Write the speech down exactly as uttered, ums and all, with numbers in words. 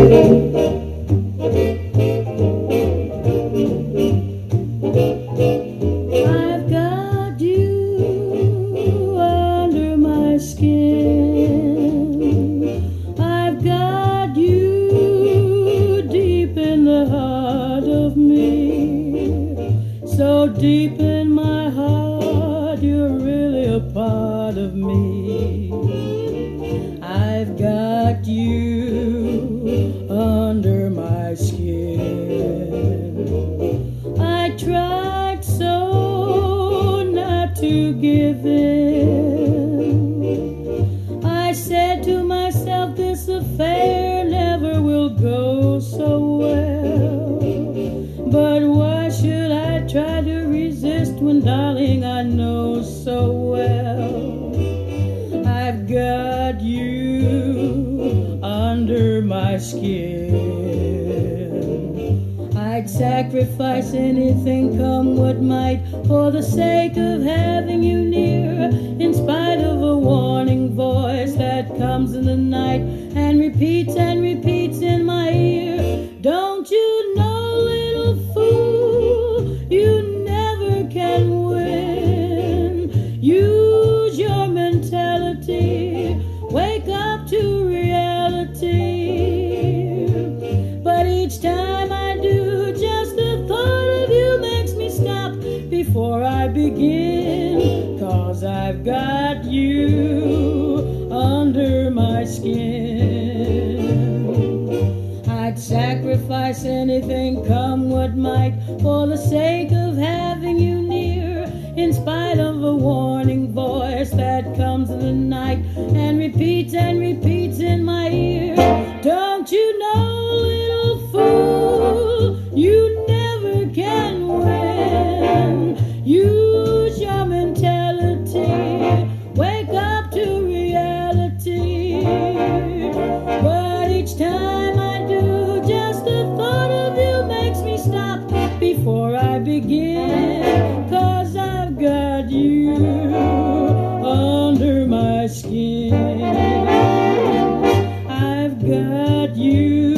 I've got you under my skin. I've got you deep in the heart of me. So deep in my heart, you're really a part of me. I've got you under my skin. I tried so not to give in. I said to myself, this affair never will go so well. But why should I try to resist when, darling, I know so well I've got you under my skin. I'd sacrifice anything, come what might, for the sake of having you near, in spite of a warning voice that comes in the night and repeats and repeats in my ear. Don't you know, little fool, you never can win. Use your mentality, wake up to reality. But each time I do, just the thought of you makes me stop before I begin. 'Cause I've got you under my skin. I'd sacrifice anything, come what might, for the sake of having you near, in spite of a warning voice that comes in the night and repeats and repeats in my ear. Don't you know, little fool, you never can win. Use your mentality, wake up to reality. But each time I do, just the thought of you makes me stop before I begin. 'Cause I've got you under my skin. I've got you